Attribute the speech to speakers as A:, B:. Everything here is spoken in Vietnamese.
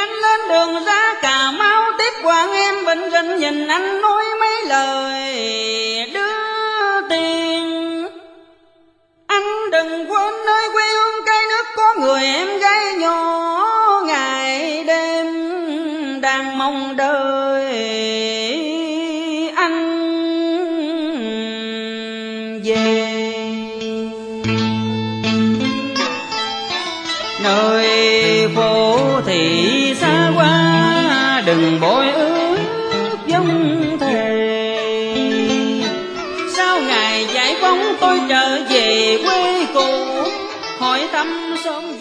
A: anh lên đường ra Cà Mau tiếp Hoàng em Bình Định, nhìn anh nói mấy lời đưa tiền. Anh đừng quên nơi quê hương cây nước có người em gái nhỏ, ngày đêm đang mong đợi anh về. Nơi phố thị xa quá đừng bội ước giống thề, sau ngày giải phóng tôi trở về quê cũ hỏi thăm xóm